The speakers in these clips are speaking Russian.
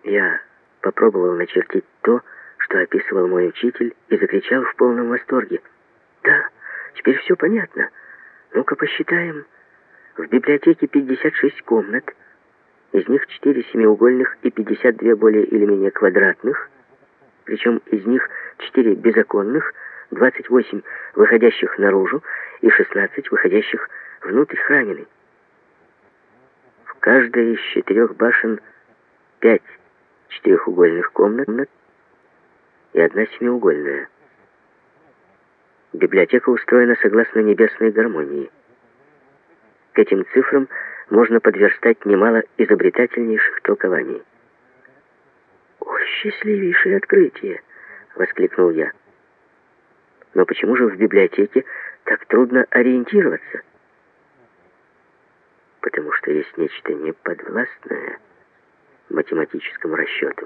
Я попробовал начертить то, что описывал мой учитель, и закричал в полном восторге. «Да, теперь все понятно. Ну-ка посчитаем. В библиотеке 56 комнат, из них 4 семиугольных и 52 более или менее квадратных, причем из них 4 безоконных, 28 выходящих наружу и 16 выходящих внутрь храмины. В каждой из 4 башен 5 четырехугольных комнат и 1 семиугольная. Библиотека устроена согласно небесной гармонии. К этим цифрам можно подверстать немало изобретательнейших толкований. «О, счастливейшее открытие!» — воскликнул я. «Но почему же в библиотеке так трудно ориентироваться?» «Потому что есть нечто неподвластное математическому расчету.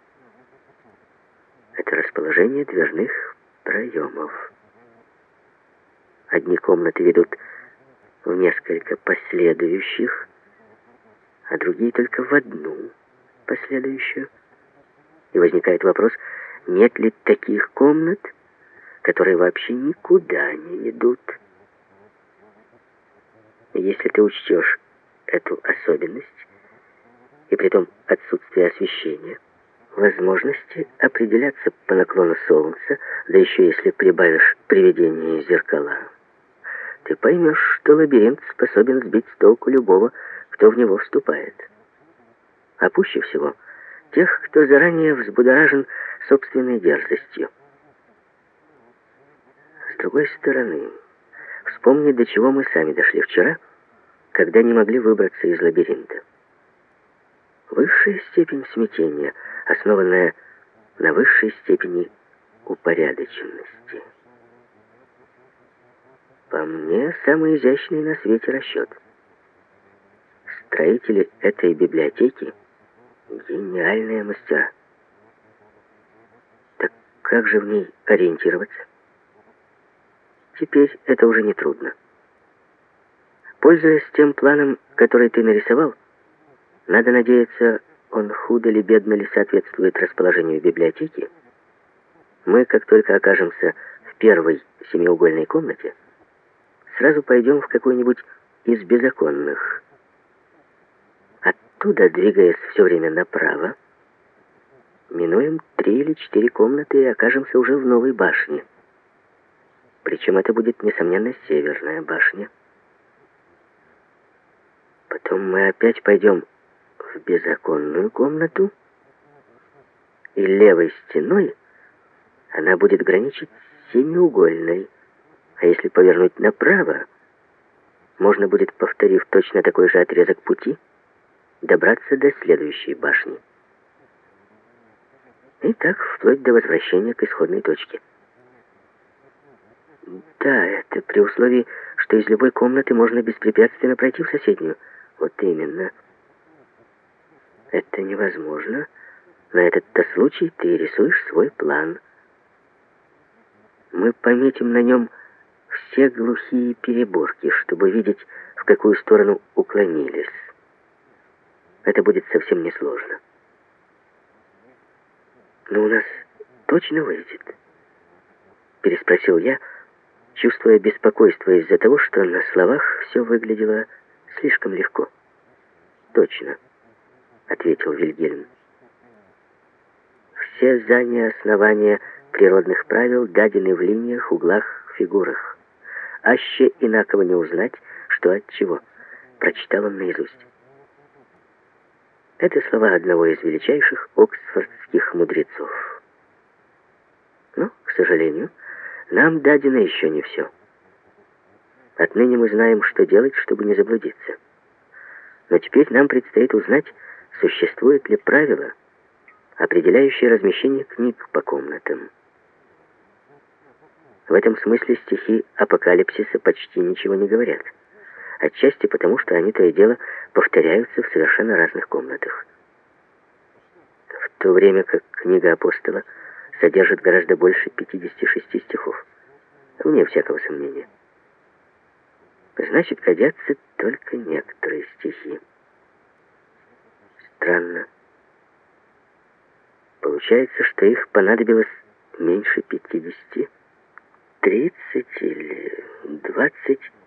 Это расположение дверных проемов. Одни комнаты ведут в несколько последующих, а другие только в одну последующую. И возникает вопрос, нет ли таких комнат, которые вообще никуда не ведут. Если ты учтешь эту особенность, и притом отсутствие освещения, возможности определяться по наклону солнца, да еще если прибавишь приведение зеркала, ты поймешь, что лабиринт способен сбить с толку любого, кто в него вступает. А пуще всего тех, кто заранее взбудоражен собственной дерзостью. С другой стороны, вспомни, до чего мы сами дошли вчера, когда не могли выбраться из лабиринта. Высшая степень смятения, основанная на высшей степени упорядоченности. По мне, самый изящный на свете расчет. Строители этой библиотеки — гениальные мастера. Так как же в ней ориентироваться? Теперь это уже не трудно. Пользуясь тем планом, который ты нарисовал, надо надеяться, он худо ли бедно ли соответствует расположению библиотеки, мы, как только окажемся в первой семиугольной комнате, сразу пойдем в какую-нибудь из безоконных. Оттуда, двигаясь все время направо, минуем 3 или 4 комнаты и окажемся уже в новой башне. Причем это будет, несомненно, северная башня. Потом мы опять пойдем в безоконную комнату, и левой стеной она будет граничить с семиугольной. А если повернуть направо, можно будет, повторив точно такой же отрезок пути, добраться до следующей башни. И так вплоть до возвращения к исходной точке. Да, это при условии, что из любой комнаты можно беспрепятственно пройти в соседнюю. Вот именно. Это невозможно. На этот-то случай ты рисуешь свой план. Мы пометим на нем все глухие переборки, чтобы видеть, в какую сторону уклонились. Это будет совсем несложно. Но у нас точно выйдет? Переспросил я, чувствуя беспокойство из-за того, что на словах все выглядело слишком легко. «Точно», — ответил Вильгельм. «Все здания основания природных правил дадены в линиях, углах, фигурах. Аще инаково не узнать, что от чего», — прочитал он наизусть. Это слова одного из величайших оксфордских мудрецов. Но, к сожалению, нам дадено еще не все. Отныне мы знаем, что делать, чтобы не заблудиться. Но теперь нам предстоит узнать, существует ли правило, определяющее размещение книг по комнатам. В этом смысле стихи апокалипсиса почти ничего не говорят. Отчасти потому, что они то и дело повторяются в совершенно разных комнатах. В то время как книга апостола содержит гораздо больше 56 стихов. Вне всякого сомнения. Значит, годятся только некоторые стихи. Странно. Получается, что их понадобилось меньше 50. 30 или 20